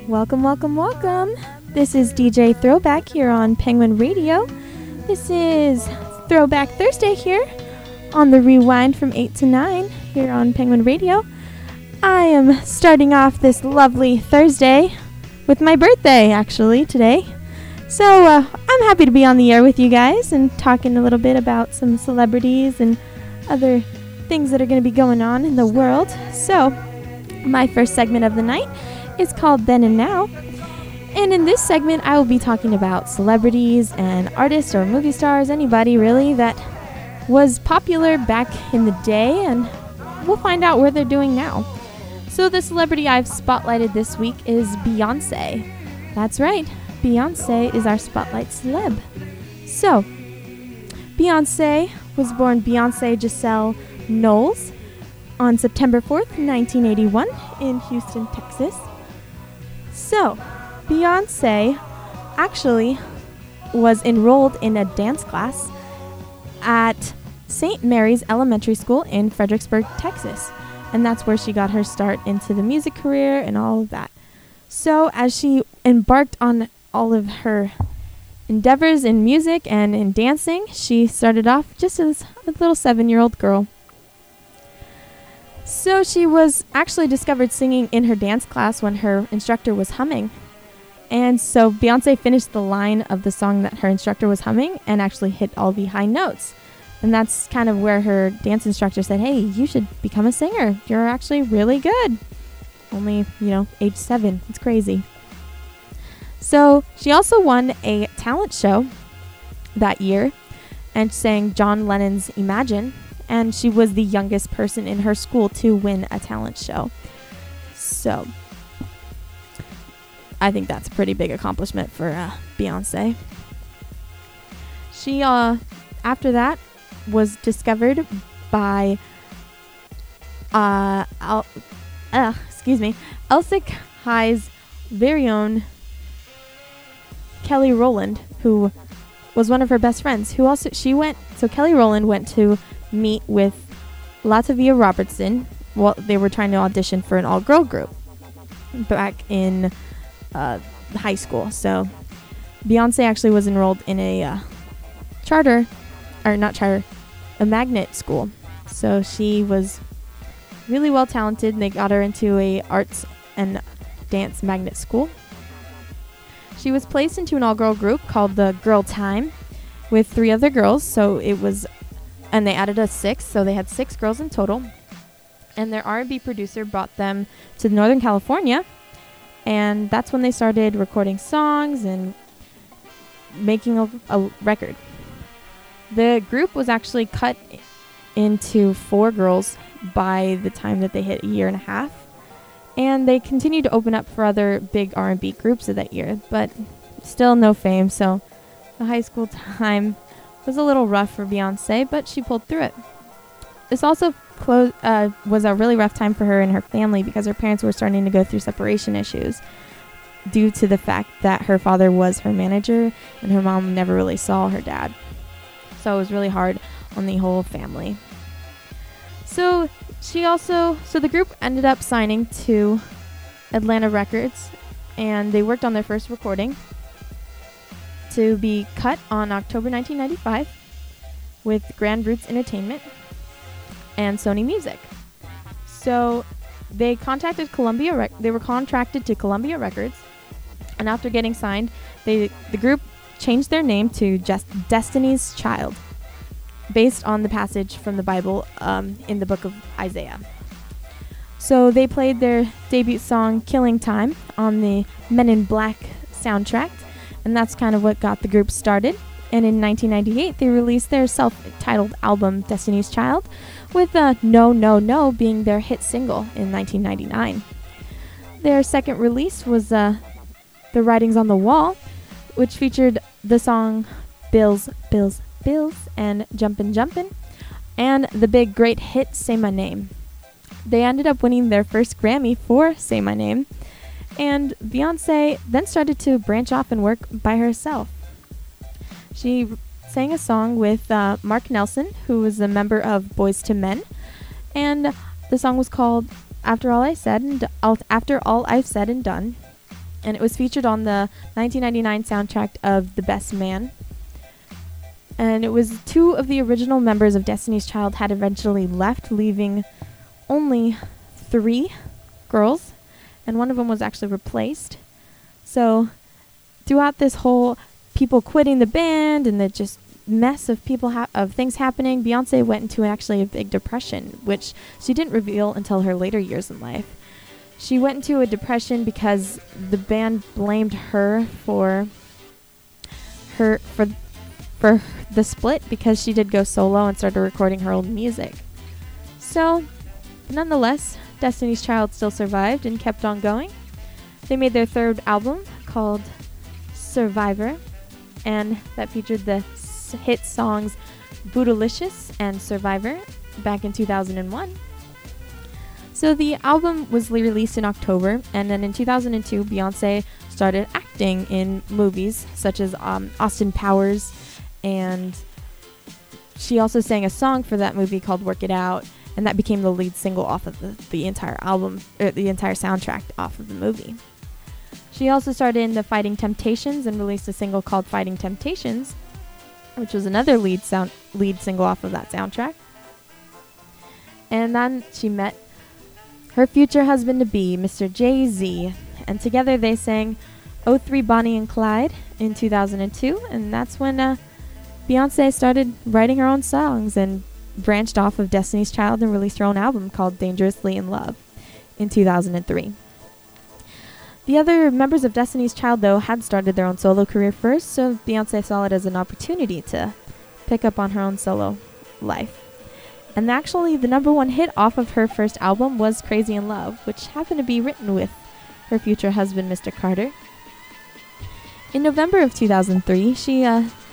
Welcome, welcome, welcome. This is DJ Throwback here on Penguin Radio. This is Throwback Thursday here on the Rewind from 8 to 9 here on Penguin Radio. I am starting off this lovely Thursday with my birthday, actually, today. So I'm happy to be on the air with you guys and talking a little bit about some celebrities and other things that are going to be going on in the world. So my first segment of the night is called Then and Now. And in this segment, I will be talking about celebrities and artists or movie stars, anybody really that was popular back in the day, and we'll find out where they're doing now. So the celebrity I've spotlighted this week is Beyonce. That's right, Beyonce is our spotlight celeb. So, Beyonce was born Beyonce Giselle Knowles on September 4th, 1981 in Houston, Texas. So, Beyonce actually was enrolled in a dance class at St. Mary's Elementary School in Fredericksburg, Texas. And that's where she got her start into the music career and all of that. So as she embarked on all of her endeavors in music and in dancing, she started off just as a little 7-year-old girl. So she was actually discovered singing in her dance class when her instructor was humming. And so Beyonce finished the line of the song that her instructor was humming and actually hit all the high notes. And that's kind of where her dance instructor said, hey, you should become a singer. You're actually really good. Only, age 7. It's crazy. So she also won a talent show that year and sang John Lennon's Imagine. And she was the youngest person in her school to win a talent show. So I think that's a pretty big accomplishment for Beyonce. She, after that, was discovered by Elsick High's very own Kelly Rowland, who was one of her best friends. Kelly Rowland went to meet with Latavia Robertson while they were trying to audition for an all-girl group back in high school. So Beyonce actually was enrolled in a magnet school. So she was really well talented, and they got her into a arts and dance magnet school. She was placed into an all-girl group called the Girl Time with 3 other girls. And they added a 6th, so they had 6 girls in total. And their R&B producer brought them to Northern California, and that's when they started recording songs and making a record. The group was actually cut into 4 girls by the time that they hit a year and a half, and they continued to open up for other big R&B groups of that year, but still no fame, so the high school time was a little rough for Beyonce, but she pulled through it. This also was a really rough time for her and her family because her parents were starting to go through separation issues due to the fact that her father was her manager and her mom never really saw her dad. So it was really hard on the whole family. So the group ended up signing to Atlantic Records, and they worked on their first recording to be cut on October 1995 with Grand Roots Entertainment and Sony Music. So they were contracted to Columbia Records, and after getting signed, the group changed their name to just Destiny's Child, based on the passage from the Bible in the book of Isaiah. So they played their debut song Killing Time on the Men in Black soundtrack, and that's kind of what got the group started. And in 1998, they released their self-titled album, Destiny's Child, with No, No, No being their hit single in 1999. Their second release was The Writings on the Wall, which featured the song Bills, Bills, Bills and Jumpin' Jumpin', and the big great hit Say My Name. They ended up winning their first Grammy for Say My Name, and Beyonce then started to branch off and work by herself. She sang a song with Mark Nelson, who was a member of Boyz II Men, and the song was called After All I've Said and Done. and it was featured on the 1999 soundtrack of The Best Man. And it was 2 of the original members of Destiny's Child had eventually left, leaving only 3 girls, and one of them was actually replaced. So throughout this whole people quitting the band and the just mess of of things happening, Beyonce went into actually a big depression, which she didn't reveal until her later years in life. She went into a depression because the band blamed her for the split, because she did go solo and started recording her own music. So, nonetheless, Destiny's Child still survived and kept on going. They made their 3rd album called Survivor, and that featured the hit songs Bootylicious and Survivor back in 2001. So the album was released in October, and then in 2002, Beyonce started acting in movies such as Austin Powers, and she also sang a song for that movie called Work It Out, and that became the lead single off of the entire album, the entire soundtrack off of the movie. She also starred in The Fighting Temptations and released a single called Fighting Temptations, which was another lead single off of that soundtrack. And then she met her future husband-to-be, Mr. Jay-Z, and together they sang Oh 03 Bonnie and Clyde in 2002, and that's when Beyonce started writing her own songs and branched off of Destiny's Child and released her own album called Dangerously in Love in 2003. The other members of Destiny's Child, though, had started their own solo career first, so Beyonce saw it as an opportunity to pick up on her own solo life. And actually, the number 1 hit off of her first album was Crazy in Love, which happened to be written with her future husband, Mr. Carter. In November of 2003, she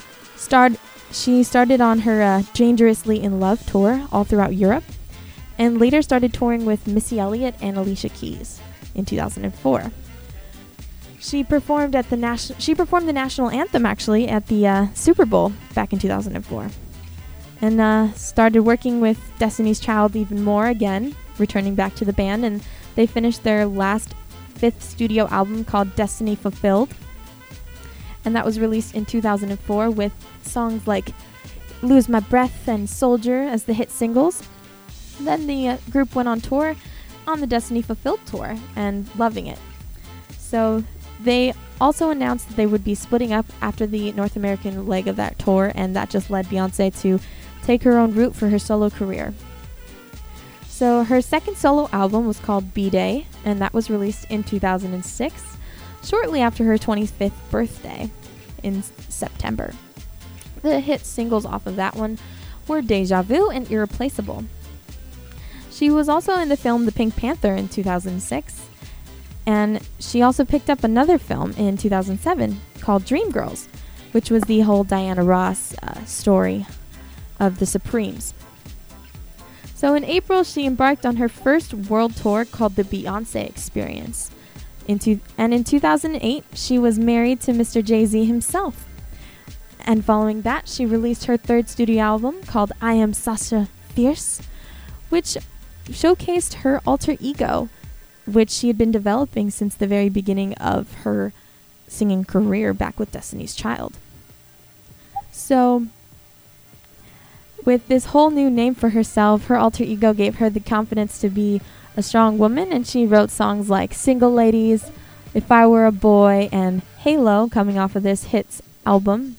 started on her Dangerously in Love tour all throughout Europe, and later started touring with Missy Elliott and Alicia Keys in 2004. She performed the national anthem actually at the Super Bowl back in 2004, and started working with Destiny's Child even more again, returning back to the band, and they finished their last 5th studio album called Destiny Fulfilled, and that was released in 2004 with songs like Lose My Breath and Soldier as the hit singles. Then the group went on tour on the Destiny Fulfilled tour and loving it. So they also announced that they would be splitting up after the North American leg of that tour, and that just led Beyonce to take her own route for her solo career. So her second solo album was called B-Day, and that was released in 2006, shortly after her 25th birthday in September. The hit singles off of that one were Deja Vu and Irreplaceable. She was also in the film The Pink Panther in 2006, and she also picked up another film in 2007 called Dreamgirls, which was the whole Diana Ross story of the Supremes. So in April, she embarked on her first world tour called the Beyonce Experience. And in 2008, she was married to Mr. Jay-Z himself. And following that, she released her 3rd studio album called I Am Sasha Fierce, which showcased her alter ego, which she had been developing since the very beginning of her singing career back with Destiny's Child. So, with this whole new name for herself, her alter ego gave her the confidence to be a strong woman, and she wrote songs like Single Ladies, If I Were a Boy, and Halo, coming off of this hits album.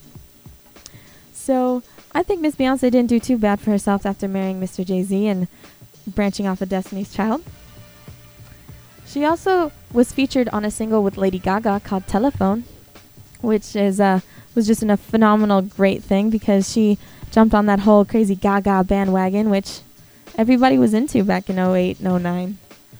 So, I think Miss Beyonce didn't do too bad for herself after marrying Mr. Jay-Z and branching off of Destiny's Child. She also was featured on a single with Lady Gaga called Telephone, which was just a phenomenal, great thing because she jumped on that whole crazy Gaga bandwagon, which everybody was into back in 2008 and 2009.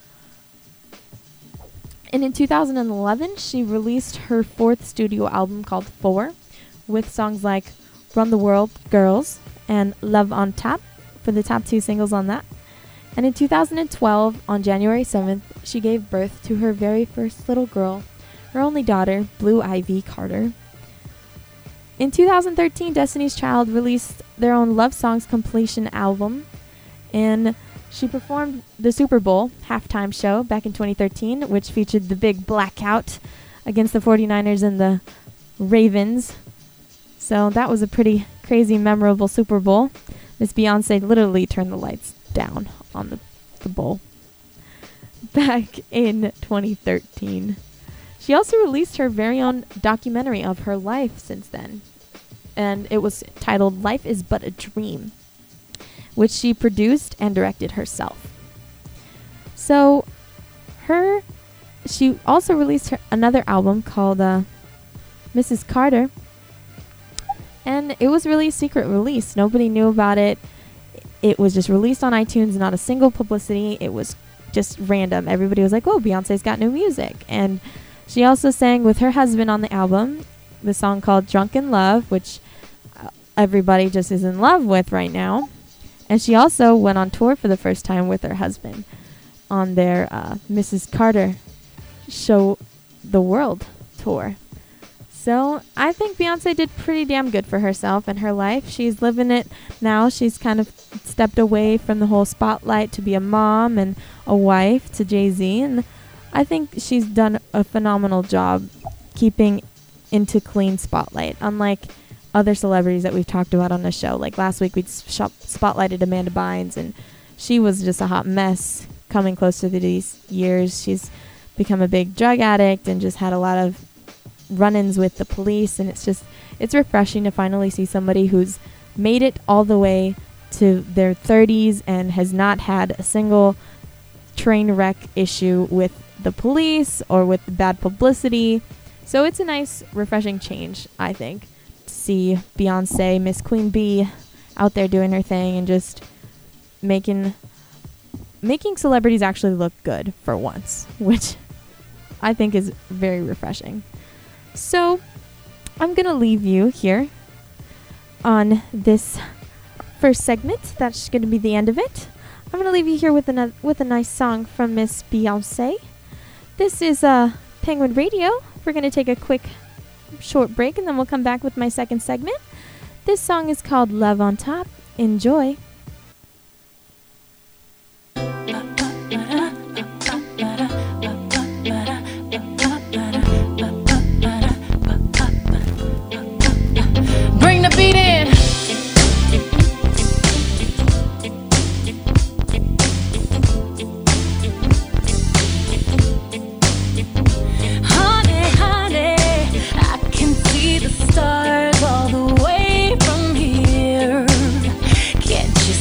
And in 2011, she released her 4th studio album called 4, with songs like Run the World, Girls, and Love on Tap for the top 2 singles on that. And in 2012, on January 7th, she gave birth to her very first little girl, her only daughter, Blue Ivy Carter. In 2013, Destiny's Child released their own Love Songs compilation album, and she performed the Super Bowl halftime show back in 2013, which featured the big blackout against the 49ers and the Ravens. So that was a pretty crazy, memorable Super Bowl. Miss Beyonce literally turned the lights down on the bowl. Back in 2013. She also released her very own documentary of her life since then. And it was titled Life is But a Dream, which she produced and directed herself. So she also released another album called Mrs. Carter. And it was really a secret release. Nobody knew about it. It was just released on iTunes, not a single publicity. It was just random. Everybody was like, oh, Beyonce's got new music. And she also sang with her husband on the album, the song called Drunk in Love, which everybody just is in love with right now. And she also went on tour for the first time with her husband on their Mrs. Carter Show the World tour. So I think Beyonce did pretty damn good for herself and her life. She's living it now. She's kind of stepped away from the whole spotlight to be a mom and a wife to Jay-Z. And I think she's done a phenomenal job keeping into clean spotlight, unlike other celebrities that we've talked about on the show. Like last week, we spotlighted Amanda Bynes, and she was just a hot mess coming close to these years. She's become a big drug addict and just had a lot of run-ins with the police, and it's refreshing to finally see somebody who's made it all the way to their 30s and has not had a single train wreck issue with the police or with bad publicity. So it's a nice, refreshing change, I think, to see Beyonce, Miss Queen Bee, out there doing her thing and just making celebrities actually look good for once, which I think is very refreshing. So I'm going to leave you here on this first segment. That's going to be the end of it. I'm going to leave you here with a nice song from Miss Beyonce. This is Penguin Radio. We're going to take a quick short break and then we'll come back with my second segment. This song is called Love on Top. Enjoy. Bring the beat in. Honey, honey, I can see the stars all the way from here. Can't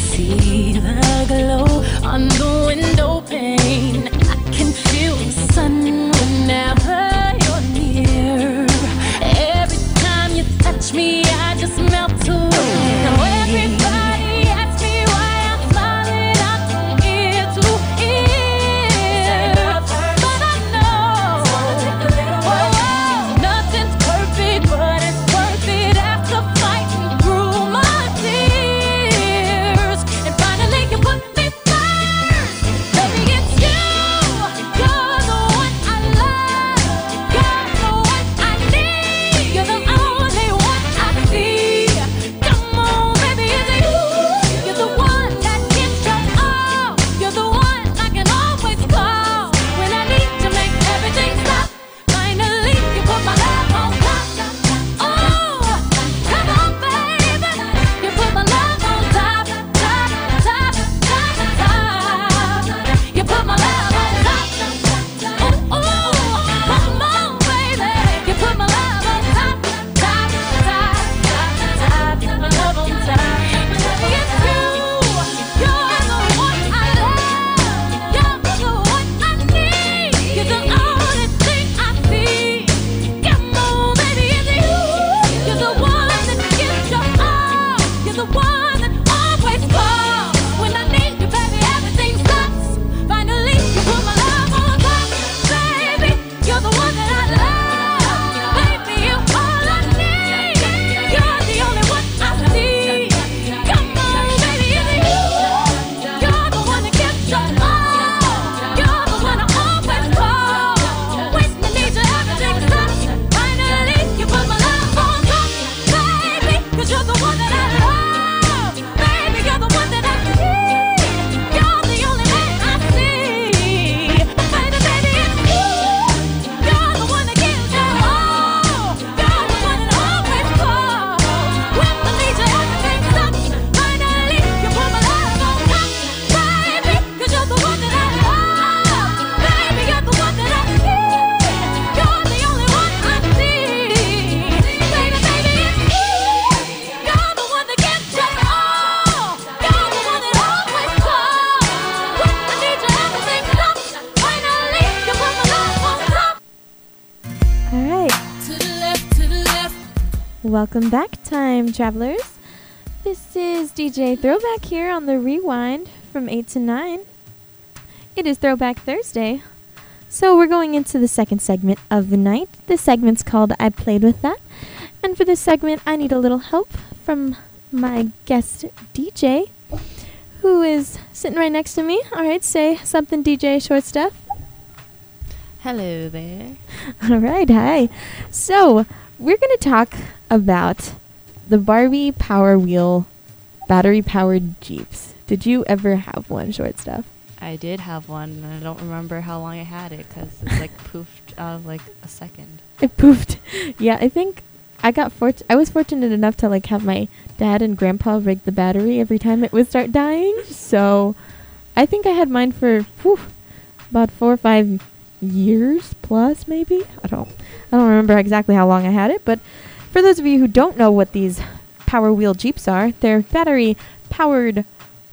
All right. To the left, to the left. Welcome back, time travelers. This is DJ Throwback here on the Rewind from 8 to 9. It is Throwback Thursday. So we're going into the second segment of the night. This segment's called I Played With That. And for this segment, I need a little help from my guest DJ, who is sitting right next to me. All right, say something, DJ Short Stuff. Hello there. All right, hi. So we're going to talk about the Barbie Power Wheel battery-powered Jeeps. Did you ever have one, Short Stuff? I did have one, and I don't remember how long I had it because it's like poofed out of like a second. It poofed. Yeah, I think I was fortunate enough to like have my dad and grandpa rig the battery every time it would start dying. So I think I had mine for about 4 or 5 years plus, maybe. I don't remember exactly how long I had it, but for those of you who don't know what these Power Wheel Jeeps are, they're battery powered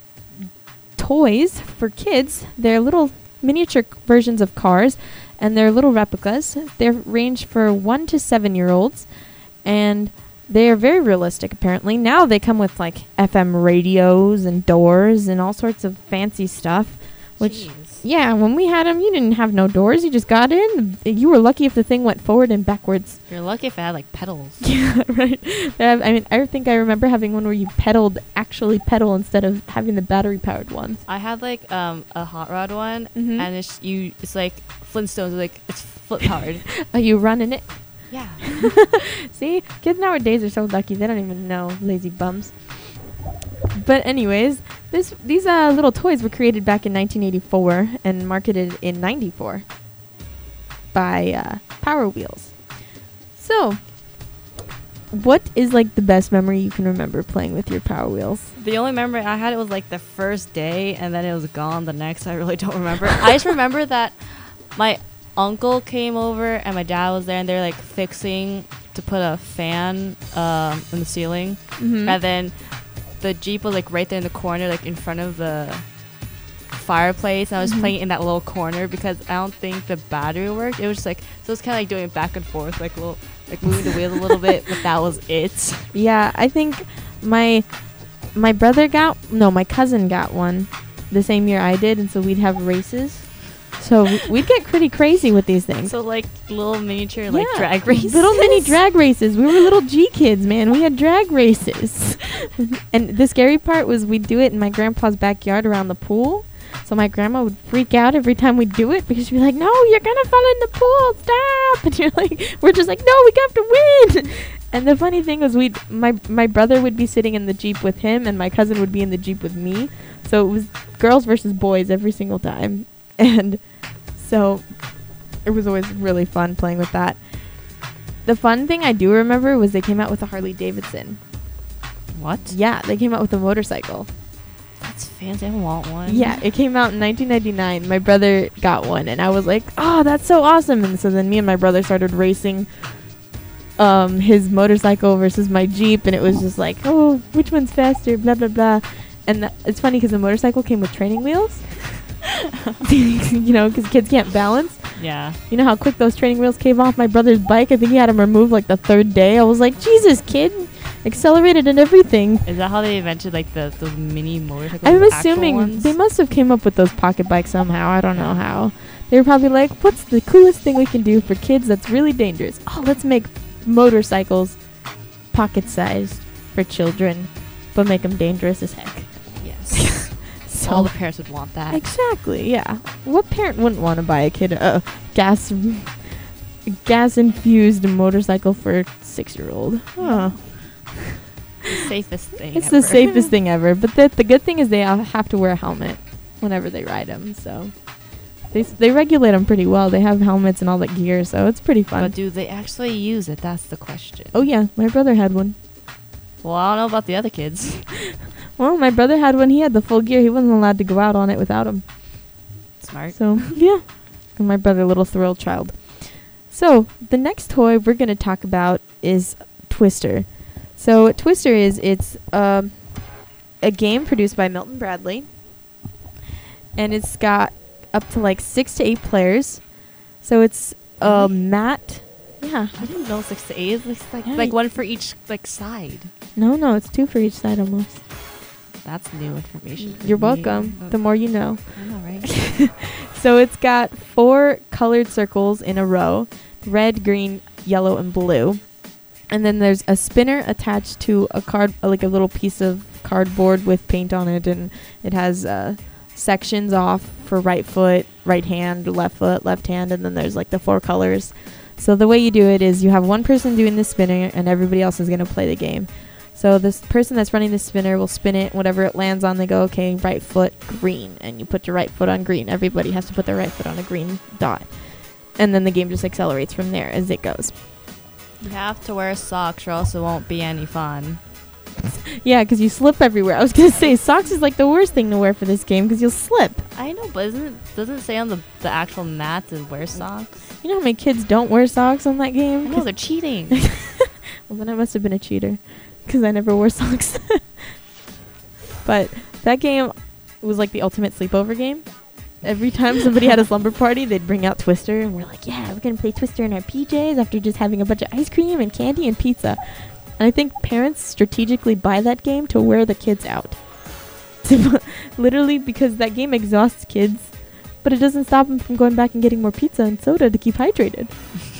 toys for kids. They're little miniature versions of cars, and they're little replicas. They range for 1 to 7-year-olds, and they are very realistic, apparently. Now they come with like FM radios and doors and all sorts of fancy stuff, which Jeez. yeah, when we had them, you didn't have no doors. You just got in. You were lucky if the thing went forward and backwards. You're lucky if I had like pedals. Yeah, right. I mean, I think I remember having one where you actually pedal instead of having the battery-powered ones. I had like a hot rod one, Mhm. and it's like Flintstones, like it's foot powered. Are you running it? Yeah. See, kids nowadays are so lucky. They don't even know, lazy bums. But anyways, these little toys were created back in 1984 and marketed in 94 by Power Wheels. So, what is like the best memory you can remember playing with your Power Wheels? The only memory I had, it was like the first day, and then it was gone the next. I really don't remember. I just remember that my uncle came over and my dad was there, and they're like fixing to put a fan in the ceiling, and then the Jeep was like right there in the corner, like in front of the fireplace. And I was playing in that little corner because I don't think the battery worked. It was just like, so it's kind of like doing it back and forth, like little, like moving the wheels a little bit, but that was it. Yeah, I think my cousin got one the same year I did, and so we'd have races. So we'd get pretty crazy with these things. So like little miniature like drag races. Little mini drag races. We were little G kids, man. We had drag races. And the scary part was we'd do it in my grandpa's backyard around the pool. So my grandma would freak out every time we'd do it because she'd be like, "No, you're gonna fall in the pool, stop!" And you're like, we're just like, "No, we have to win." And the funny thing was my brother would be sitting in the Jeep with him and my cousin would be in the Jeep with me. So it was girls versus boys every single time. And so it was always really fun playing with that. The fun thing I do remember was they came out with a Harley Davidson. What? Yeah, they came out with a motorcycle. That's fancy. I want one. Yeah, it came out in 1999. My brother got one, and I was like, "Oh, that's so awesome!" And so then me and my brother started racing his motorcycle versus my Jeep, and it was just like, "Oh, which one's faster?" Blah blah blah. And it's funny because the motorcycle came with training wheels. You know, because kids can't balance. Yeah. You know how quick those training wheels came off my brother's bike? I think he had them removed like the third day. I was like, Jesus, kid. Accelerated and everything. Is that how they invented like those mini motorcycles? I'm the actual assuming ones? they must have came up with those pocket bikes somehow. I don't know how. They were probably like, what's the coolest thing we can do for kids that's really dangerous? Oh, let's make motorcycles pocket-sized for children, but make them dangerous as heck. Yes. So All the parents would want that. exactly, yeah. What parent wouldn't want to buy a kid a gas-infused motorcycle for a 6-year-old? Oh. The safest thing. It's ever. the safest thing ever. But the good thing is they all have to wear a helmet whenever they ride them. So they regulate them pretty well. They have helmets and all that gear, so it's pretty fun. But do they actually use it? That's the question. Oh yeah, my brother had one. Well, I don't know about the other kids. Well, my brother had one. He had the full gear. He wasn't allowed to go out on it without him. Smart. So yeah, and my brother, little thrill child. So the next toy we're gonna talk about is Twister. So Twister it's a game produced by Milton Bradley, and it's got up to like 6 to 8 players. So it's a mat. Yeah, Yeah. I didn't know 6 to 8. It's like Yeah. like one for each like side. No, it's 2 for each side almost. That's new information. for You're me. welcome. The more you know. I know, right? So it's got 4 colored circles in a row: red, green, yellow, and blue. And then there's a spinner attached to a card, like a little piece of cardboard with paint on it, and it has sections off for right foot, right hand, left hand, and then there's like the 4 colors. So the way you do it is you have one person doing the spinner, and everybody else is going to play the game. So this person that's running the spinner will spin it. Whatever it lands on, they go, okay, right foot, green. And you put your right foot on green. Everybody has to put their right foot on a green dot. And then the game just accelerates from there as it goes. You have to wear socks or else it won't be any fun. Yeah, because you slip everywhere. I was going to say, socks is like the worst thing to wear for this game because you'll slip. I know, but doesn't it say on the actual mat to wear socks? You know how many kids don't wear socks on that game? I know, they're cheating. Well, then I must have been a cheater because I never wore socks. But that game was like the ultimate sleepover game. Every time somebody had a slumber party, they'd bring out Twister, and we're like, yeah, we're going to play Twister in our PJs after just having a bunch of ice cream and candy and pizza. And I think parents strategically buy that game to wear the kids out. Literally, because that game exhausts kids, but it doesn't stop them from going back and getting more pizza and soda to keep hydrated.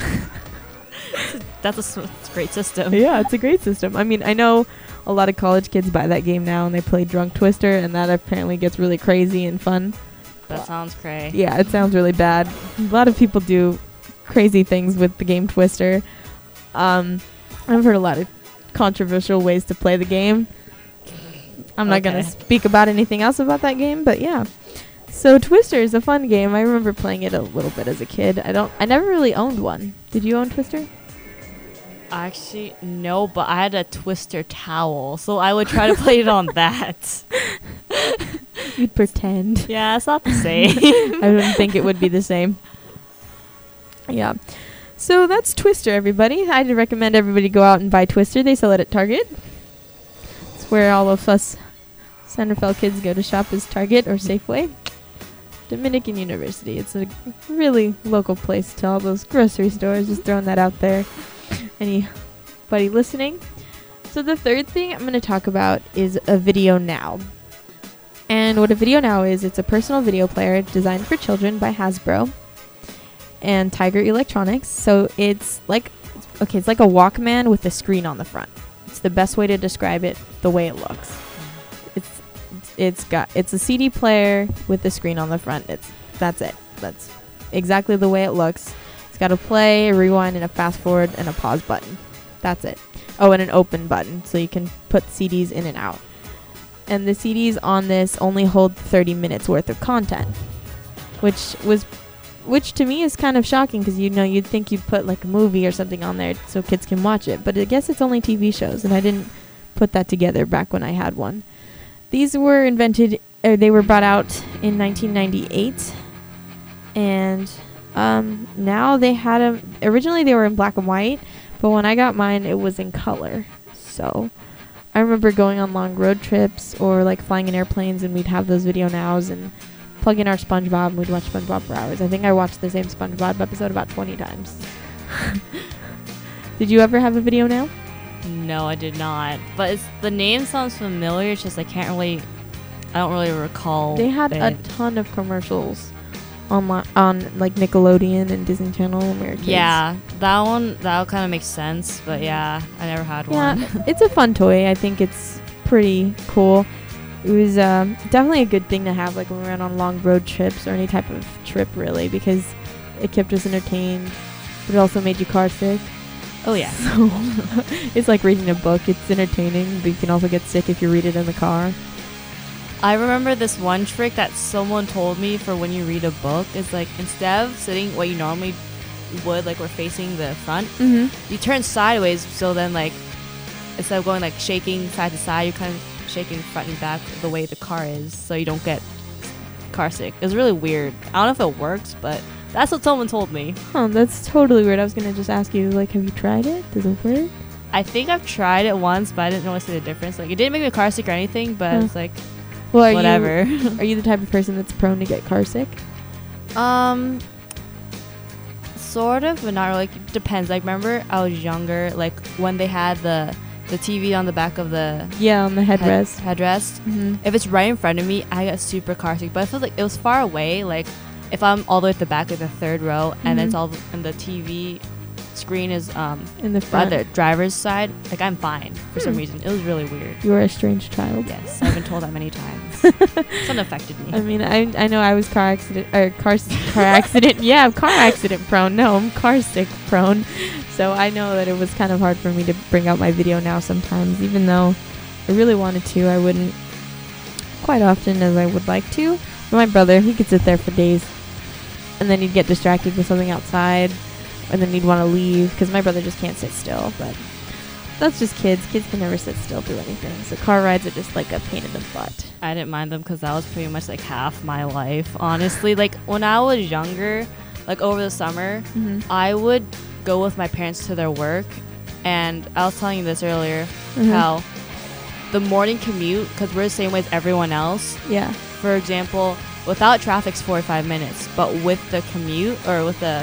That's a great system. Yeah, it's a great system. I mean, I know a lot of college kids buy that game now and they play Drunk Twister, and that apparently gets really crazy and fun. That sounds cray. Yeah, it sounds really bad. A lot of people do crazy things with the game Twister. I've heard a lot of controversial ways to play the game. I'm not going to speak about anything else about that game, but yeah. So Twister is a fun game. I remember playing it a little bit as a kid. I never really owned one. Did you own Twister? Actually, no, but I had a Twister towel, so I would try to play it on that. You'd pretend. Yeah, it's not the same. I wouldn't think it would be the same. Yeah. So that's Twister, everybody. I'd recommend everybody go out and buy Twister. They sell it at Target. It's where all of us Centerfell kids go to shop, is Target or Safeway. Dominican University. It's a really local place to all those grocery stores. Just throwing that out there. Anybody listening? So the third thing I'm going to talk about is a Video Now. And what a Video Now is, it's a personal video player designed for children by Hasbro and Tiger Electronics. So it's like a Walkman with a screen on the front. It's the best way to describe it, the way it looks. It's a CD player with the screen on the front. That's it. That's exactly the way it looks. It's got a play, a rewind, and a fast forward, and a pause button. That's it. Oh, and an open button, so you can put CDs in and out. And the CDs on this only hold 30 minutes worth of content, which to me is kind of shocking, because you'd think you'd put like a movie or something on there so kids can watch it, but I guess it's only TV shows, and I didn't put that together back when I had one. These were they were brought out in 1998, and now originally they were in black and white, but when I got mine, it was in color. So I remember going on long road trips or like flying in airplanes, and we'd have those Video Nows and plug in our SpongeBob, and we'd watch SpongeBob for hours. I think I watched the same SpongeBob episode about 20 times. Did you ever have a Video Now? No, I did not. But the name sounds familiar. It's just I don't really recall. They had a ton of commercials on like Nickelodeon and Disney Channel, American. Yeah, that kind of makes sense. But yeah, I never had one. Yeah, it's a fun toy. I think it's pretty cool. It was definitely a good thing to have, like when we went on long road trips or any type of trip, really, because it kept us entertained, but it also made you car sick. Oh yeah. So it's like reading a book. It's entertaining, but you can also get sick if you read it in the car. I remember this one trick that someone told me for when you read a book is like, instead of sitting what you normally would, like we're facing the front, you turn sideways, so then like instead of going like shaking side to side, you're kind of shaking front and back the way the car is, so you don't get car sick. It was really weird. I don't know if it works, but that's what someone told me. Oh, that's totally weird. I was gonna just ask you, like, have you tried it? Does it work? I think I've tried it once, but I didn't really see the difference. Like, it didn't make me car sick or anything, but it's like, well, whatever. Are you the type of person that's prone to get car sick? Sort of, but not really. Like, it depends. Like, remember I was younger, like when they had the TV on the back of the on the headrest. headrest. Mm-hmm. If it's right in front of me, I get super car sick. But I feel like it was far away. Like if I'm all the way at the back, like the third row, and it's all and the TV screen is In the by front. the driver's side, like I'm fine for some reason. It was really weird. You are a strange child. Yes, I've been told that many times. It's unaffected me. I mean, I know I was car accident Yeah, I'm car accident prone. No, I'm car sick prone. So I know that it was kind of hard for me to bring out my video now sometimes, even though I really wanted to. I wouldn't quite often as I would like to. But my brother, he could sit there for days, and then he'd get distracted with something outside, and then he'd want to leave because my brother just can't sit still. But that's just kids. Kids can never sit still through anything. So car rides are just like a pain in the butt. I didn't mind them because that was pretty much like half my life, honestly. Like when I was younger, like over the summer, I would go with my parents to their work, and I was telling you this earlier, how the morning commute, because we're the same way as everyone else. Yeah. For example, without traffic's 45 minutes, but with the commute or with the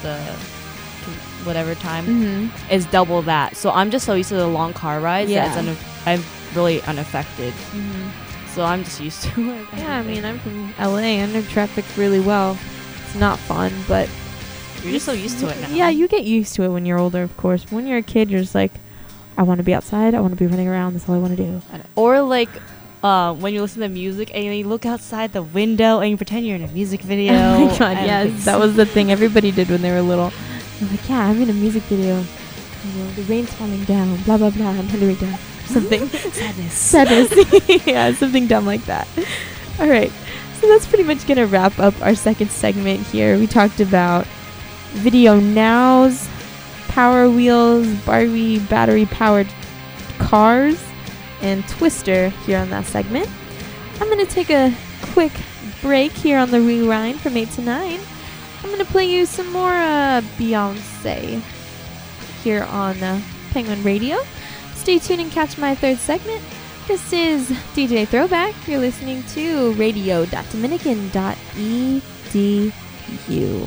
whatever time is double that. So I'm just so used to the long car rides that I'm really unaffected. So I'm just used to it. Yeah, I mean, I'm from LA. I know traffic really well. It's not fun, but you're just so used to it now. Yeah, you get used to it when you're older, of course. When you're a kid, you're just like, I want to be outside. I want to be running around. That's all I want to do. Or like when you listen to music and you look outside the window and you pretend you're in a music video. Oh my god, yes. That was the thing everybody did when they were little. They're like, yeah, I'm in a music video. You know, the rain's falling down. Blah, blah, blah. I'm Hillary down. Something. Sadness. Yeah, something dumb like that. All right. So that's pretty much going to wrap up our second segment here. We talked about video nows, Power Wheels, Barbie battery-powered cars, and Twister here on that segment. I'm going to take a quick break here on the rewind from 8 to 9. I'm going to play you some more Beyonce here on Penguin Radio. Stay tuned and catch my third segment. This is DJ Throwback. You're listening to radio.dominican.edu.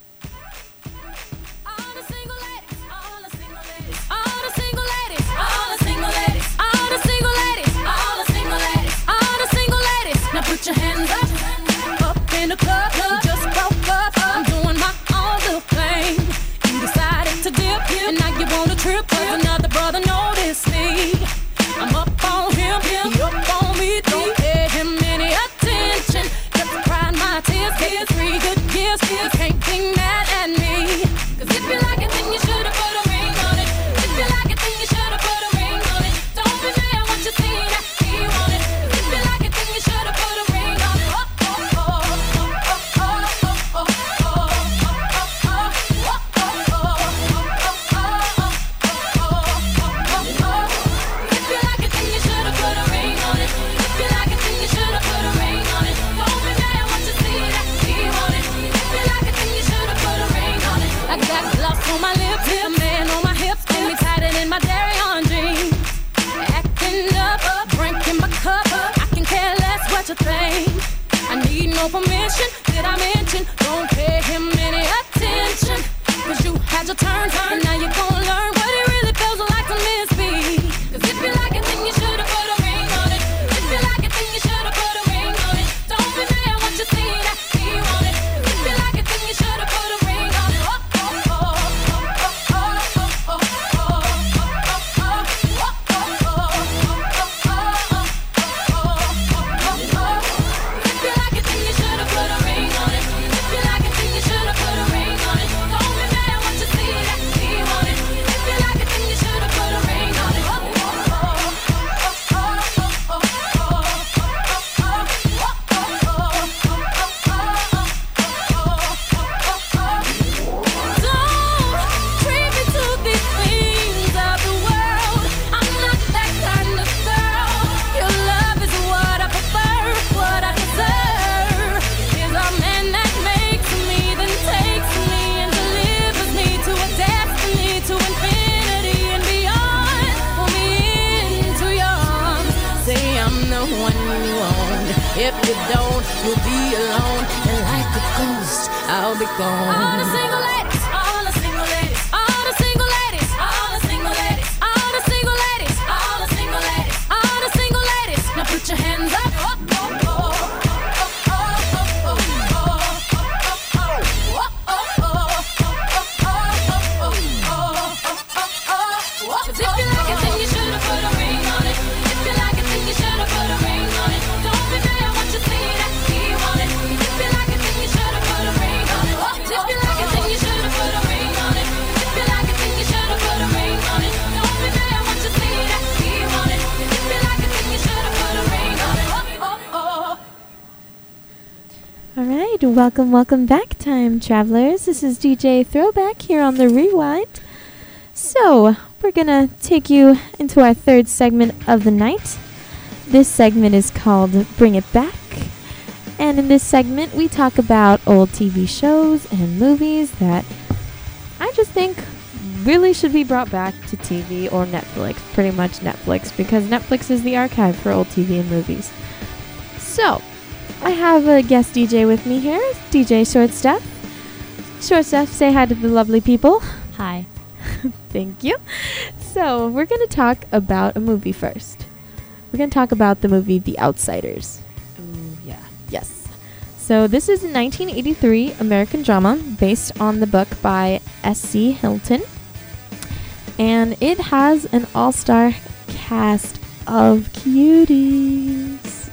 Put your hands up in the club. Just broke up. I'm doing my own little thing. You decided to dip, and now you want to trip. 'Cause another brother noticed me. I'm up on him, he up on me. Don't pay him any attention. Just cried my tears, gave you 3 good years. You can't be mad at me. 'Cause if you like it, then you should have put a ring on it. If you like it, then you should have put a ring on it. Don't be mad what you see that he want it. If you like it, then you should have put a ring on it. If you like it, then you should have put a ring on it. If you like it, then you should have put a ring on it. Don't be mad what you see that he want it. If you like it, then you should have put a ring on it. I got gloss on my lips, a man on my hips, and me tied it in my dairy on jeans. Acting up, drinking my cup. I can care less what you think. I need no permission. Did I mention? Don't pay him any attention. 'Cause you had your turn, and now you're gonna learn what it really feels like to miss me. 'Cause if you like it, then you should have put a ring on it. If you like it, then you should have put a ring on it. Don't be mad what you see that he want it. If you like it, then you should have put a ring on it. If you like it, then you should have put a ring on it. If you like it, then you should have put a ring on it. Don't be mad what you see that he want it. If you like it, then you should have put a ring on it. Don't treat me to these things of the world. I'm not that kind of girl. Your love is what I prefer, what I deserve. Is a man that makes me, then takes me and delivers me to a destiny, to infinity and beyond. Pull me into your arms. Say I'm the one you want. If you don't, you'll be alone. And like a ghost, I'll be gone. All the single ladies, all Welcome back, time travelers. This is DJ Throwback here on the Rewind. So, we're gonna take you into our third segment of the night. This segment is called Bring It Back. And in this segment, we talk about old TV shows and movies that I just think really should be brought back to TV or Netflix. Pretty much Netflix, because Netflix is the archive for old TV and movies. So, I have a guest DJ with me here, DJ Short Stuff. Short Stuff, say hi to the lovely people. Hi. Thank you. So, we're going to talk about a movie first. We're going to talk about the movie The Outsiders. Ooh, yeah. Yes. So, this is a 1983 American drama based on the book by S.C. Hilton. And it has an all-star cast of cuties.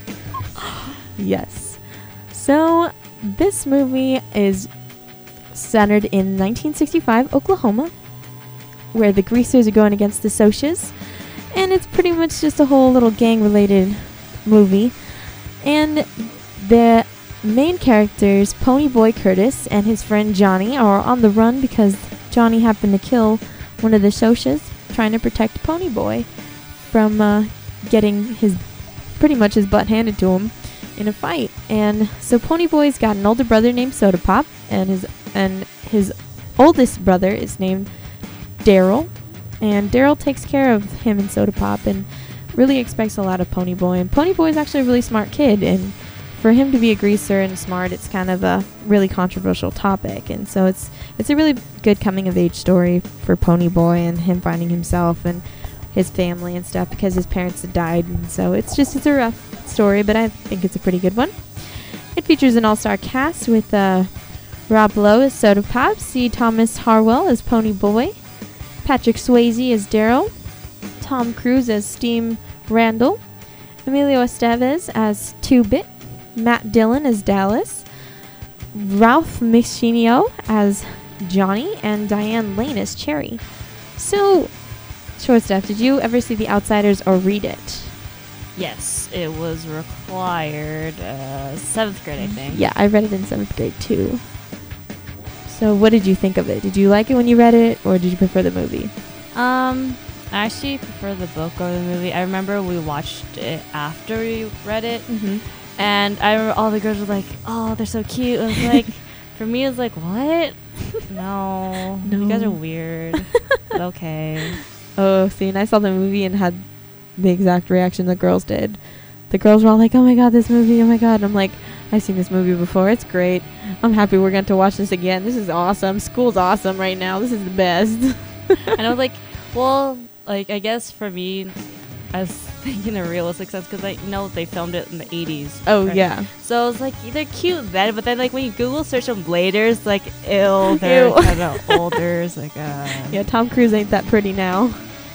Yes. So, this movie is centered in 1965 Oklahoma, where the Greasers are going against the Socs, and it's pretty much just a whole little gang-related movie. And the main characters, Ponyboy Curtis and his friend Johnny, are on the run because Johnny happened to kill one of the Socs, trying to protect Ponyboy from getting his butt handed to him in a fight. And so Ponyboy's got an older brother named Soda Pop, and his oldest brother is named Daryl, and Daryl takes care of him and Soda Pop and really expects a lot of Ponyboy. And Ponyboy's actually a really smart kid, and for him to be a greaser and smart, it's kind of a really controversial topic. And so it's a really good coming of age story for Ponyboy and him finding himself and his family and stuff, because his parents had died. And so it's a rough story, but I think it's a pretty good one. It features an all-star cast with Rob Lowe as Soda Pop, C. Thomas Harwell as Ponyboy, Patrick Swayze as Daryl, Tom Cruise as Steam Randall, Emilio Estevez as 2-Bit, Matt Dillon as Dallas, Ralph Macchio as Johnny, and Diane Lane as Cherry. So, Short Stuff, did you ever see The Outsiders or read it? Yes, it was required 7th grade, I think. Yeah, I read it in 7th grade too. So what did you think of it? Did you like it when you read it, or did you prefer the movie? I actually prefer the book over the movie. I remember we watched it after we read it, and I remember all the girls were like, "Oh, they're so cute." I was like, for me, it was like, "What? No, you guys are weird." But okay. Oh, see, and I saw the movie and had the exact reaction the girls did. The girls were all like, "Oh my god, this movie! Oh my god!" And I'm like, "I've seen this movie before. It's great. I'm happy we're going to watch this again. This is awesome. School's awesome right now. This is the best." And I was like, well, like, I guess for me, I was thinking in a realistic sense, because I know they filmed it in the 80s. Oh, right? yeah. So I was like, they're cute then, but then, like, when you Google search them later, it's like, ew, they're kind of older. It's like, Yeah, Tom Cruise ain't that pretty now.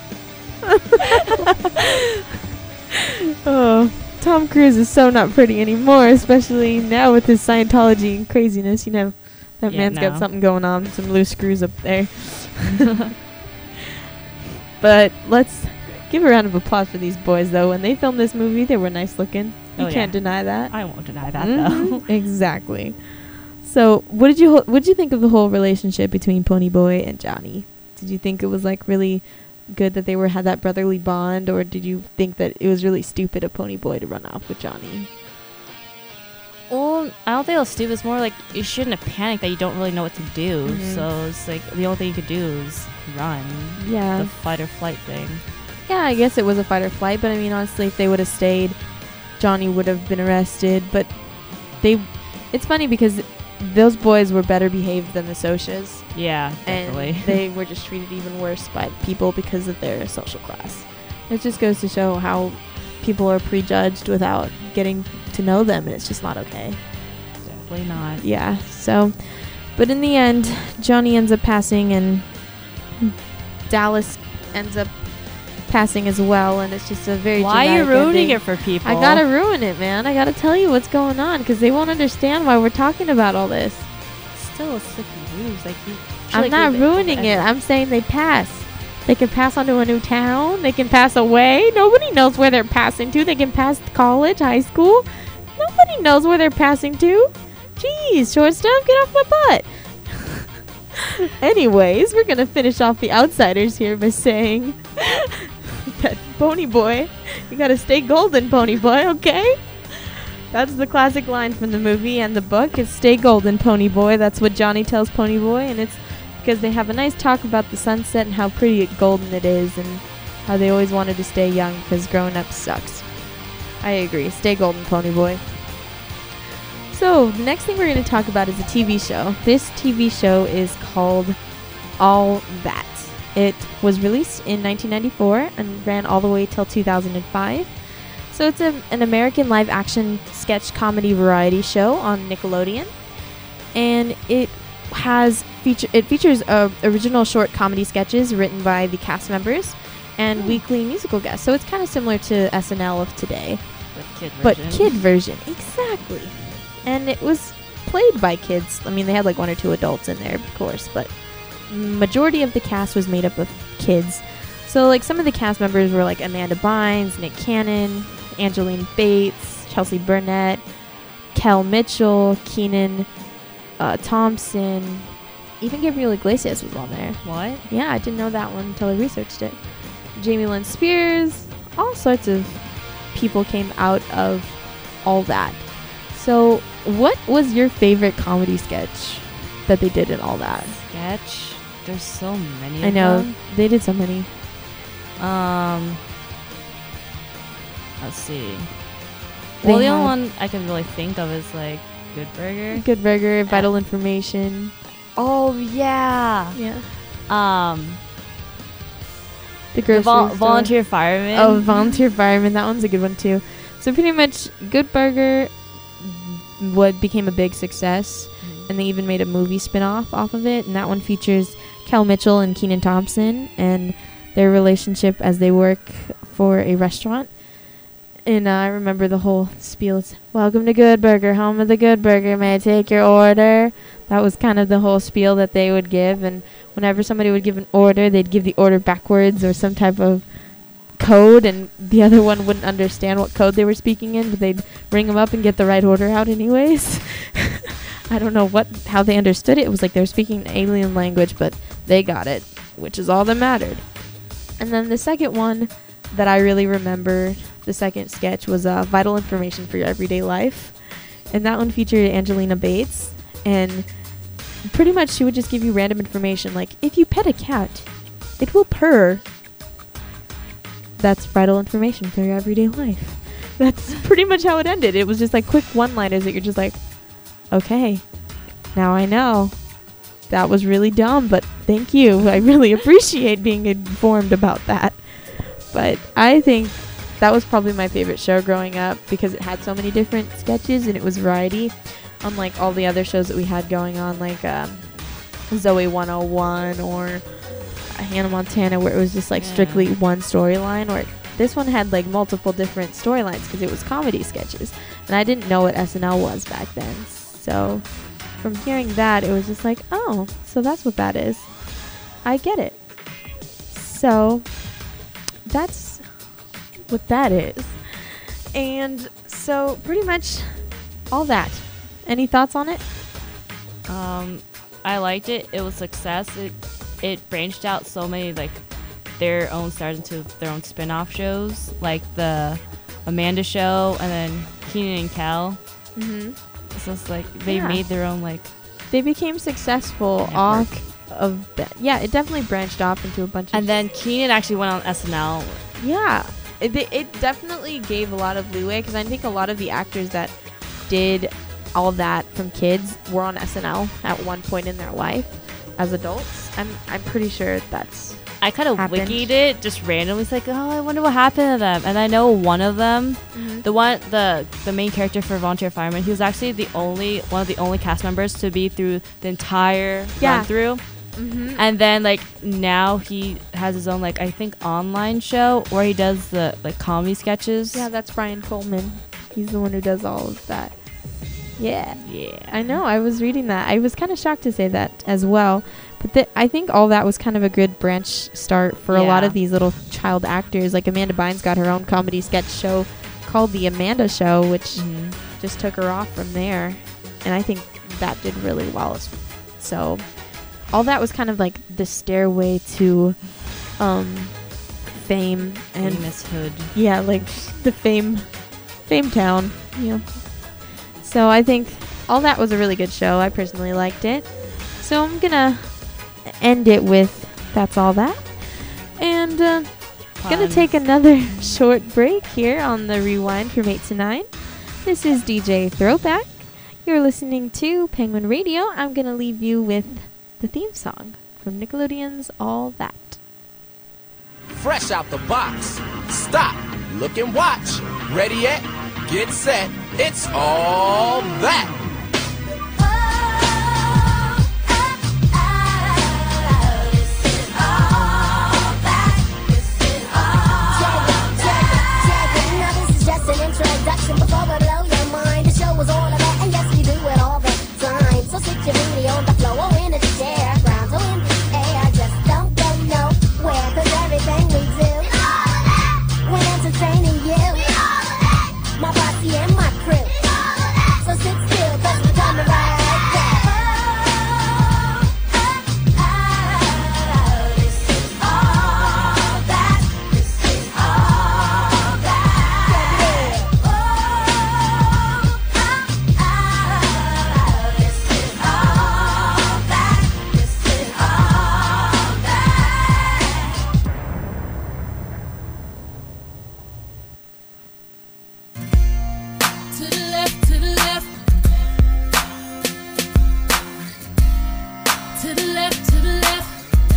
Oh, Tom Cruise is so not pretty anymore, especially now with his Scientology and craziness. You know, that man's got something going on, some loose screws up there. But let's give a round of applause for these boys, though. When they filmed this movie, they were nice looking. You can't deny that. I won't deny that, though. Exactly. So, what did you think of the whole relationship between Ponyboy and Johnny? Did you think it was like really good that they had that brotherly bond, or did you think that it was really stupid of Ponyboy to run off with Johnny? Well, I don't think it was stupid. It's more like you shouldn't have panicked that you don't really know what to do. So it's like the only thing you could do is run. Yeah. The fight or flight thing. Yeah, I guess it was a fight or flight, but I mean, honestly, if they would have stayed, Johnny would have been arrested. But it's funny because those boys were better behaved than the Socs. Yeah, definitely. And they were just treated even worse by people because of their social class. It just goes to show how people are prejudged without getting to know them, and it's just not okay. Definitely not. Yeah, so, but in the end, Johnny ends up passing, and Dallas ends up passing as well, and it's just a very Why are you dramatic ruining ending. it for people? I gotta ruin it, man. I gotta tell you what's going on, because they won't understand why we're talking about all this. Still, it's like rules. Like I'm not ruining it. I'm saying they pass. They can pass on to a new town. They can pass away. Nobody knows where they're passing to. They can pass college, high school. Nobody knows where they're passing to. Jeez, short stuff, get off my butt. Anyways, we're gonna finish off the outsiders here by saying that Pony Boy, you gotta stay golden, Pony Boy, okay? That's the classic line from the movie and the book is stay golden, Pony Boy. That's what Johnny tells Pony Boy, and it's because they have a nice talk about the sunset and how pretty golden it is and how they always wanted to stay young because growing up sucks. I agree. Stay golden, Pony Boy. So, the next thing we're going to talk about is a TV show. This TV show is called All That. It was released in 1994 and ran all the way till 2005. So, it's an American live-action sketch comedy variety show on Nickelodeon. And it features original short comedy sketches written by the cast members and weekly musical guests. So, it's kind of similar to SNL of today. But kid version. Exactly. And it was played by kids. I mean, they had like one or two adults in there, of course, but majority of the cast was made up of kids. So, like, some of the cast members were like Amanda Bynes, Nick Cannon, Angeline Bates, Chelsea Burnett, Kel Mitchell, Keenan Thompson, even Gabriel Iglesias was on there. What? Yeah, I didn't know that one until I researched it. Jamie Lynn Spears, all sorts of people came out of All That. So, what was your favorite comedy sketch that they did in All That? Sketch? There's so many I of know, them. they did so many. Let's see. They Well, the had- only one I can really think of is like Good Burger. Good Burger, Vital Information. Oh yeah. Yeah. The The grocery store. volunteer fireman. Oh, Volunteer Fireman. That one's a good one too. So pretty much, Good Burger became a big success, and they even made a movie spin-off off of it, and that one features Kel Mitchell and Keenan Thompson and their relationship as they work for a restaurant. And I remember the whole spiel. It's, welcome to Good Burger, home of the Good Burger. May I take your order? That was kind of the whole spiel that they would give. And whenever somebody would give an order, they'd give the order backwards or some type of code, and the other one wouldn't understand what code they were speaking in, but they'd ring them up and get the right order out anyways. I don't know how they understood it. It was like they were speaking an alien language, but they got it, which is all that mattered. And then the second one that I really remember, the second sketch, was Vital Information for Your Everyday Life. And that one featured Angelina Bates. And pretty much she would just give you random information like, if you pet a cat, it will purr. That's vital information for your everyday life. That's pretty much how it ended. It was just like quick one-liners that you're just like, okay, now I know. That was really dumb, but thank you. I really appreciate being informed about that. But I think that was probably my favorite show growing up because it had so many different sketches and it was variety. Unlike all the other shows that we had going on, like Zoe 101 or Hannah Montana, where it was just like strictly one storyline, or this one had like multiple different storylines because it was comedy sketches. And I didn't know what SNL was back then. So from hearing that, it was just like, oh, so that's what that is. I get it. So that's what that is. And so pretty much all that. Any thoughts on it? I liked it. It was a success. It branched out so many, like, their own stars into their own spin-off shows, like the Amanda Show and then Keenan and Kel. Mm-hmm. So it's like they made their own, like, they became successful network. off of that. Yeah, it definitely branched off into a bunch of. And then Keenan actually went on SNL. Yeah, it definitely gave a lot of leeway because I think a lot of the actors that did all that from kids were on SNL at one point in their life as adults. I'm pretty sure that's. I kind of happened. wikied it just randomly. It's like, oh, I wonder what happened to them. And I know one of them, the main character for Volunteer Fireman, he was actually one of the only cast members to be through the entire run through. Mm-hmm. And then like now he has his own, like, I think online show where he does the like comedy sketches. Yeah, that's Brian Coleman. He's the one who does all of that. Yeah. I know. I was reading that. I was kind of shocked to say that as well. But I think all that was kind of a good branch start for a lot of these little child actors. Like Amanda Bynes got her own comedy sketch show called The Amanda Show, which just took her off from there. And I think that did really well. So all that was kind of like the stairway to fame and Famous hood. yeah, like the fame town. Yeah. So I think all that was a really good show. I personally liked it. So I'm gonna end it with That's All That. And gonna take another short break here on the Rewind from 8 to 9. This is DJ Throwback. You're listening to Penguin Radio. I'm gonna leave you with the theme song from Nickelodeon's All That. Fresh out the box. Stop, look and watch. Ready yet? Get set. It's all that. Introduction before we blow your mind. The show was all of that, and yes, we do it all the time. So sit your booty on the floor or in a chair, ground or in the air. Just don't go nowhere, 'cause everything we do, when entertaining you, my posse and my crew. So sit still, 'cause we're coming right back. This is all that. This is all that. To the left, to the left. To the left, to the left.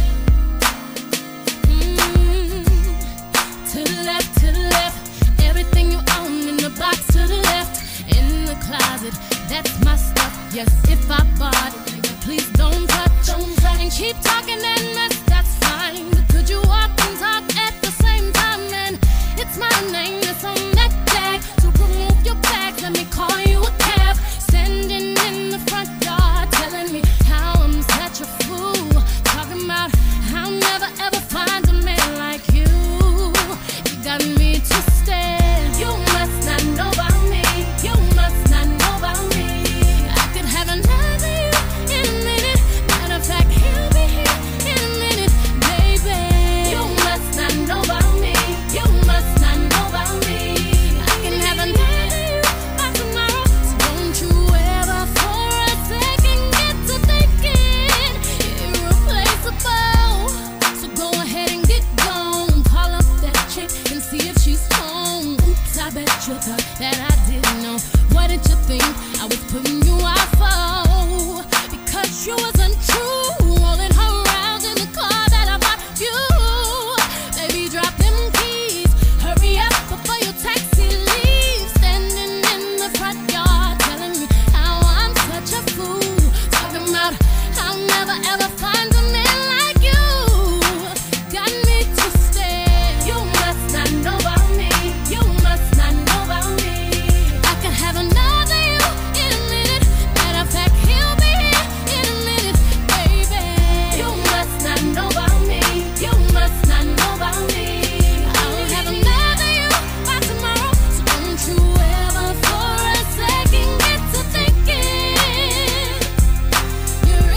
To the left, to the left. Everything you own in the box to the left. In the closet, that's my stuff. Yes, if I bought it, nigga, please don't touch. And keep talking and mess, that's fine. But could you walk and talk at the same time? And it's my name that's on that tag. So remove your bags, let me call you a cab. Standing in the front yard, telling me how I'm such a fool. Talking about I'll never ever find a man like you. You got me twisted. You must not know about me. You must not know about me. I could have another you in a minute. Matter of fact, he'll be here in a minute, baby. You must not know about me. You must not know about me. I can have another you by tomorrow. So don't you ever for a second get to thinking irreplaceable. So go ahead and get gone. Call up that chick and see if she's home. Oops, I bet you thought that I didn't know. What did you think I was putting you out for? Because you wasn't true. Rolling her around in the car that I bought you. Baby, drop them keys. Hurry up before your taxi leaves. Standing in the front yard, telling me how I'm such a fool. Talking about I'll never ever find a man like you. Got me twisted. You must not know about me. You must not know about me. I could have another you in a minute. Matter of fact, he'll be here in a minute, baby. You must not know about me. You must not know about me. I'll have another you by tomorrow. So don't you ever for a second get to thinking you're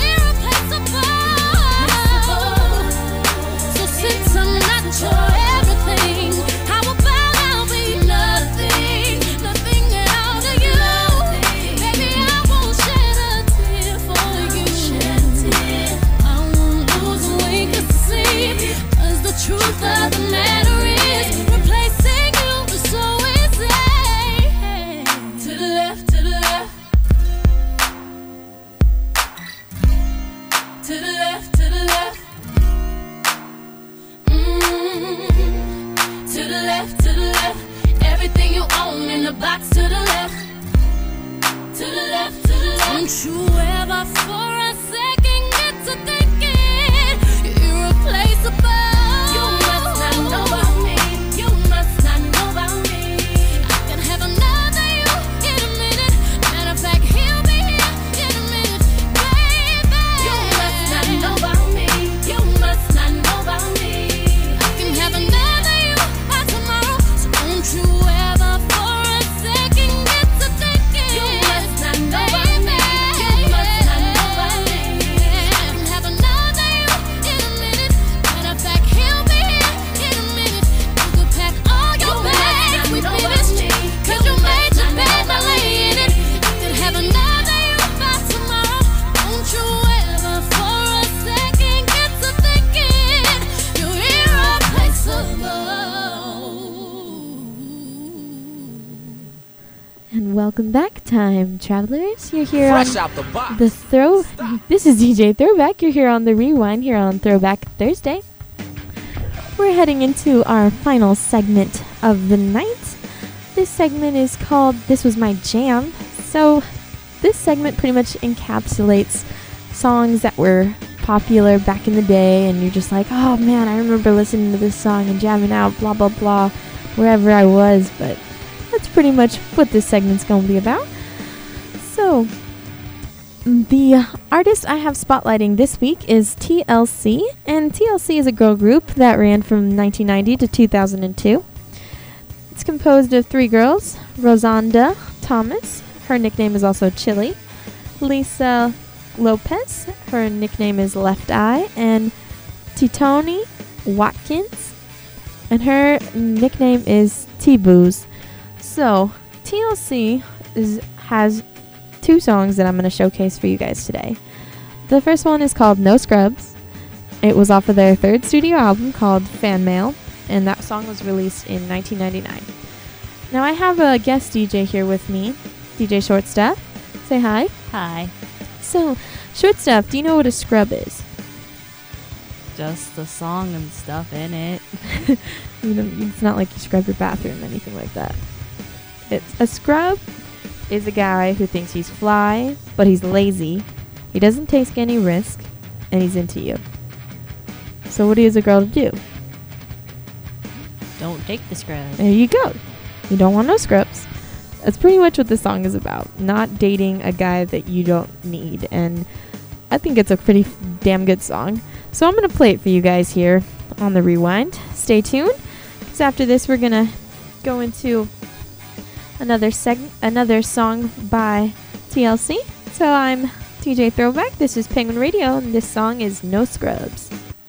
irreplaceable. So since I'm not your everything, how about I'll be nothing, nothing at all to you? Baby, I won't shed a tear for you. I won't lose a wink of sleep, 'cause the truth of the matter is replacing you is so easy. To the left, to the left. To the left, to the left. To the left, to the left. Everything you own in the box to the left. To the left, to the left. Don't you ever for a second get to thinking you're irreplaceable. You must not know about me. You must not know about me. I can have another you in a minute. Matter of fact, he'll be here in a minute, baby. You must not know about me. You must not know about me. I can have another you by tomorrow. So don't you ever for a second get to thinking you must not know about me. You must welcome back, time travelers. You're here Fresh on out the box. the throw. This is DJ Throwback. You're here on the Rewind here on Throwback Thursday. We're heading into our final segment of the night. This segment is called This Was My Jam. So this segment pretty much encapsulates songs that were popular back in the day, and you're just like, oh man, I remember listening to this song and jamming out, blah blah blah, wherever I was. But that's pretty much what this segment's going to be about. So the artist I have spotlighting this week is TLC, and TLC is a girl group that ran from 1990 to 2002. It's composed of 3 girls: Rosanda Thomas, her nickname is also Chili; Lisa Lopez, her nickname is Left Eye; and Titoni Watkins, and her nickname is T-Booze. So TLC has 2 songs that I'm going to showcase for you guys today. The first one is called No Scrubs. It was off of their 3rd studio album called Fan Mail, and that song was released in 1999. Now I have a guest DJ here with me, DJ Shortstuff. Say hi. Hi. So, Shortstuff, do you know what a scrub is? Just the song and stuff in it. It's not like you scrub your bathroom, anything like that. A scrub is a guy who thinks he's fly, but he's lazy. He doesn't take any risk, and he's into you. So what is a girl to do? Don't take the scrub. There you go. You don't want no scrubs. That's pretty much what this song is about. Not dating a guy that you don't need. And I think it's a pretty damn good song. So I'm going to play it for you guys here on the Rewind. Stay tuned, because after this we're going to go into another song by TLC. So I'm TJ Throwback. This is Penguin Radio, and this song is No Scrubs.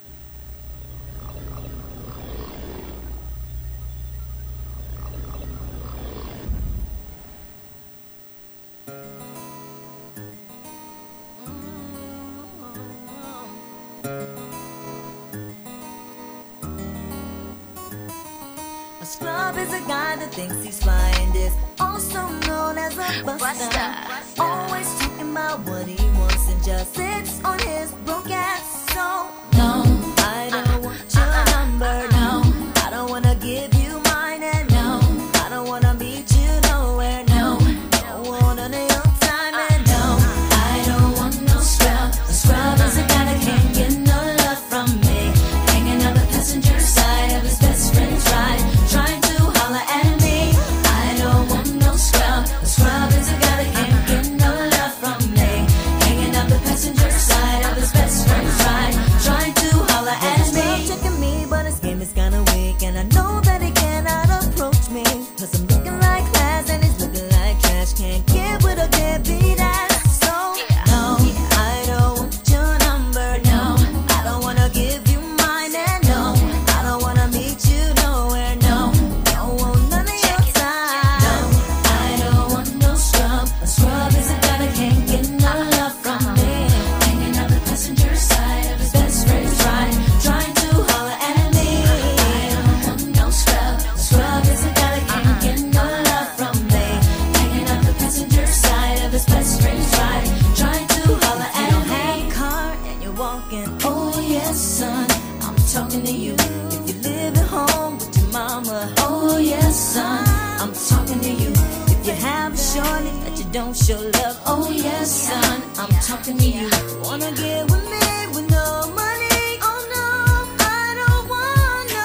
A scrub is a guy that thinks he's fly and is also known as a buster. Always talking about what he wants and just sits on his broke ass. So no, I don't want your number. No, I don't wanna give you mine, and no, I don't wanna meet you nowhere. No, don't want none of your time, and no, I don't want no scrub. A scrub is a guy that can't get no love from me, hanging on the passenger side of his best friend's ride, trying to holler at me. I don't want no scrub. A scrub is a guy that can't get no love from me, hanging on the passenger side of his best friend's ride, trying to holler at me. Checking me, but his game is kinda weak, and I know that he cannot approach me, 'cause I'm looking like class and he's looking like trash. Can't get with a deadbeat ass. So no, I don't want your number. No, I don't wanna give you mine, and no, I don't wanna meet you nowhere. No, don't want none of your time. No, I don't want no scrub. A scrub is a guy that can't get no love from me, hanging on the passenger side of his best friend's ride, trying to holler at me. I don't want no scrub. A scrub is a guy that can't get no love from me, hanging on the passenger side of his best friend's ride, trying to holler at me. You don't have a car and you're walking. Oh yes, son, I'm talking to you. If you live at home with your mama. Oh yes, son, I'm talking to you. If you have a shorty that you don't show love. Oh yes, son, I'm talking to you. Wanna get with me with no money? Oh no, I don't want no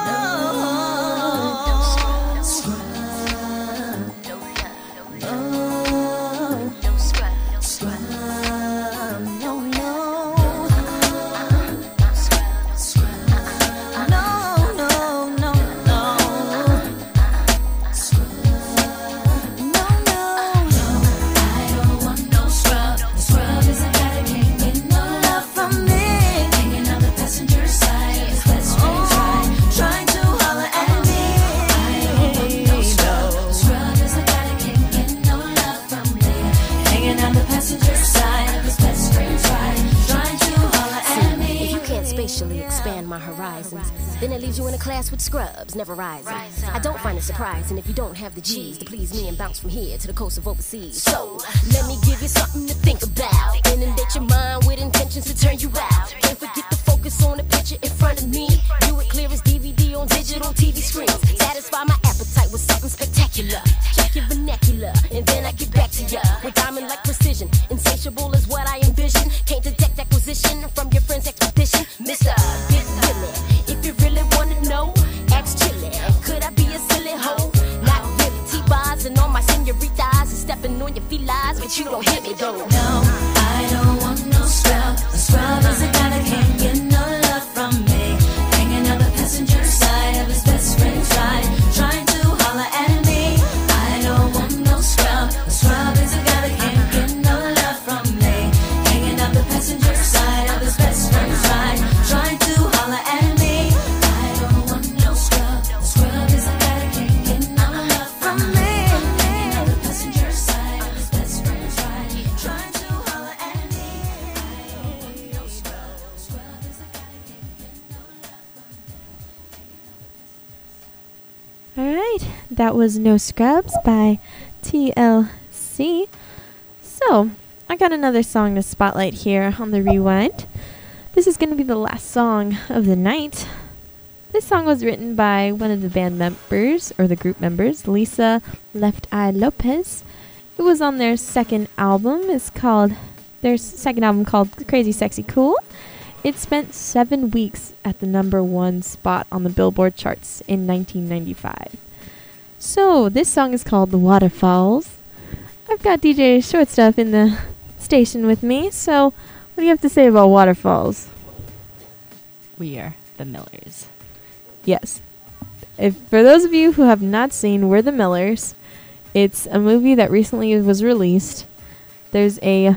scrub. No scrub. No, no. Scrub. No, no, no, no. Scrub. No, no. I don't want no scrub. A scrub is a guy that can't get no love Then it leaves you in a class with scrubs, never rising. I don't find it surprising if you don't have the G's to please me and bounce from here to the coast of overseas. So, let me give you something to think about. Inundate your mind with intentions to turn you out. Don't forget to focus on the picture in front of me. View it clear as DVD on digital TV screens. Satisfy my appetite with something spectacular. Check your vernacular, and then I get back to ya with diamond-like precision. Insatiable is what I envision. Can't detect acquisition from your friend's expedition. Mr. Big Willie, if you really wanna know, ask Chili. Could I be a silly hoe? Not really. T-bars and all my senoritas and stepping on your felines, but you don't hit me though. No, I don't want no scrub. A scrub is a guy that can't get no love from me. Hanging out the passenger side of his best friend's ride, trying to holler at me. I don't want no scrub. A scrub is a guy that can't get no love from me. Hanging out the passenger side of his best friend's ride, trying to holler at me. I don't want no scrub. A scrub is a guy that can't get no love from me. Hanging out the passenger side of his best friend's ride, trying to holler at me. I don't want no scrub. A scrub is a guy that can't get no love from me. All right, that was No Scrubs by TLC. So, I got another song to spotlight here on the Rewind. This is going to be the last song of the night. This song was written by one of the band members, or the group members, Lisa Left Eye Lopez. It was on their second album. It's called, their second album called Crazy Sexy Cool. It spent 7 weeks at the #1 spot on the Billboard charts in 1995. So, this song is called The Waterfalls. I've got DJ Short Stuff in the station with me, so what do you have to say about Waterfalls? We are the Millers. Yes. If for those of you who have not seen We're the Millers, it's a movie that recently was released. There's a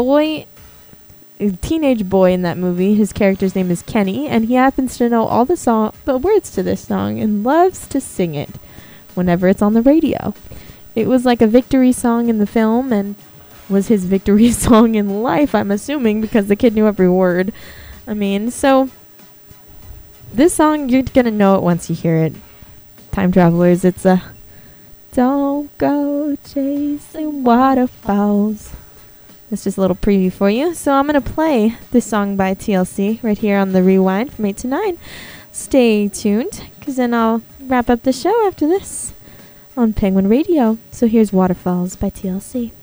teenage boy in that movie. His character's name is Kenny, and he happens to know all the words to this song and loves to sing it whenever it's on the radio. It was like a victory song in the film and was his victory song in life, I'm assuming, because the kid knew every word. I mean, so this song, you're going to know it once you hear it. Time travelers, it's a don't go chasing waterfalls. That's just a little preview for you. So I'm going to play this song by TLC right here on the Rewind from 8 to 9. Stay tuned, because then I'll wrap up the show after this on Penguin Radio. So here's Waterfalls by TLC.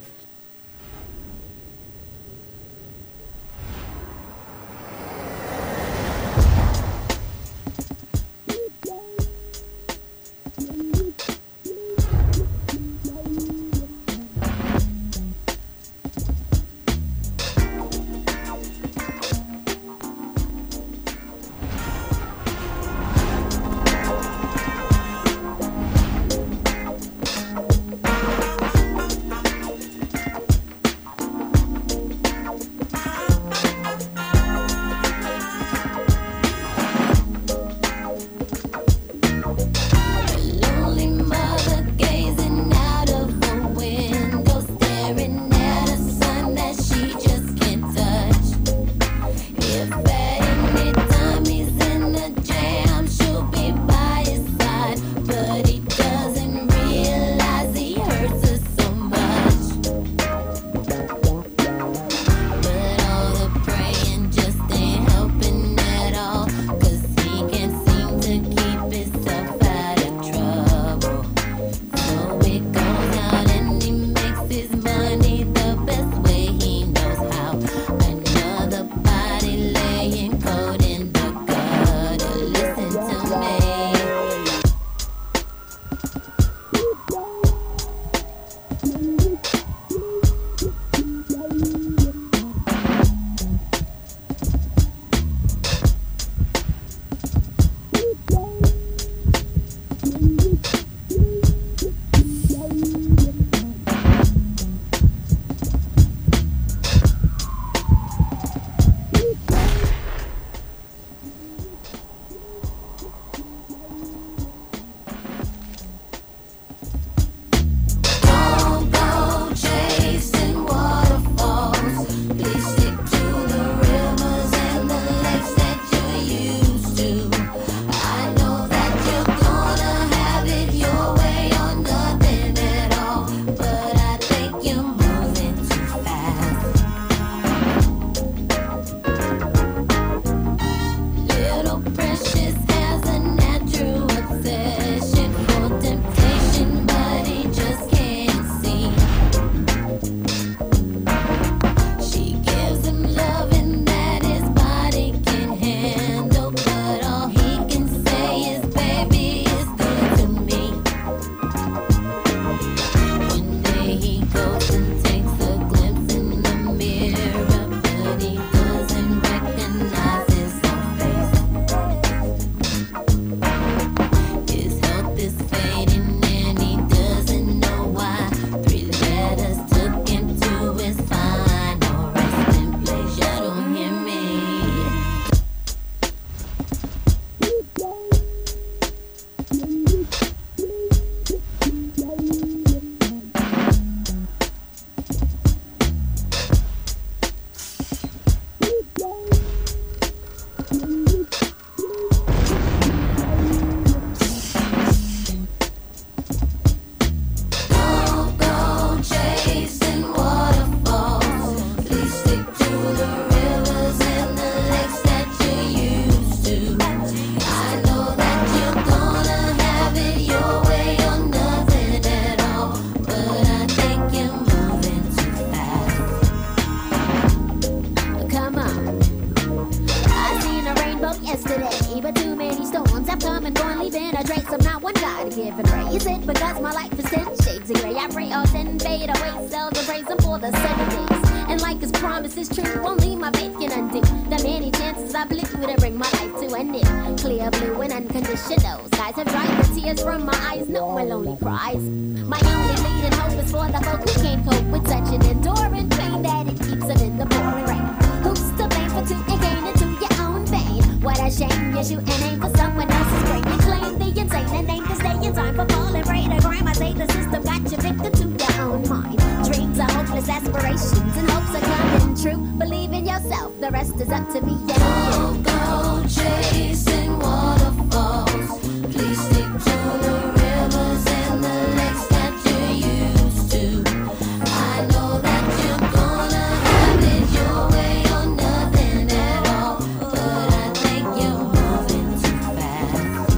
come and going, leaving a trace of not one guy to give it praise it. Because my life is 10 shades of gray. I pray all 10 fade away, celebration for the 7 days. And like his promise is true, only my faith can undo the many chances I blew to bring my life to an end. Clear blue and unconditional skies have dried the tears from my eyes. No one lonely cries. My only leading hope is for the folk who can't cope with such an enduring pain that it keeps them in the pouring rain. Who's to blame for two and gain into your own vein? What a shame you shoot and aim for someone else's brain. You claim the insane and aim to stay in time for falling prey to crime. I say the system got you victim to your own mind. Dreams are hopeless aspirations and hopes are coming true. Believe in yourself, the rest is up to me and you. Go chasing waterfalls. Please stick to the rivers and the lakes that you used to. I know that you're gonna have it your way or nothing at all, but I think you're moving too fast.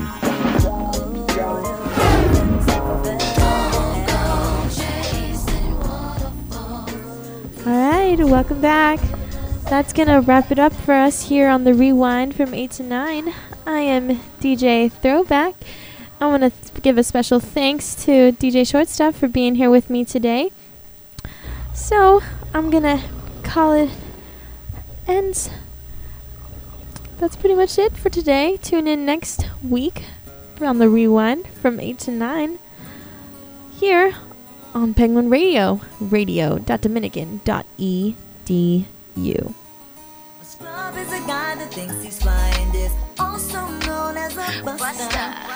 Go chasing waterfalls. Alright, welcome back. That's gonna wrap it up for us here on the Rewind from 8 to 9. I am DJ Throwback. I want to give a special thanks to DJ Shortstuff for being here with me today. So, I'm gonna call it ends. That's pretty much it for today. Tune in next week on the Rewind from 8 to 9 here on Penguin Radio, radio.dominican.edu. A scrub is a guy that thinks he's flying, is also known as a buster.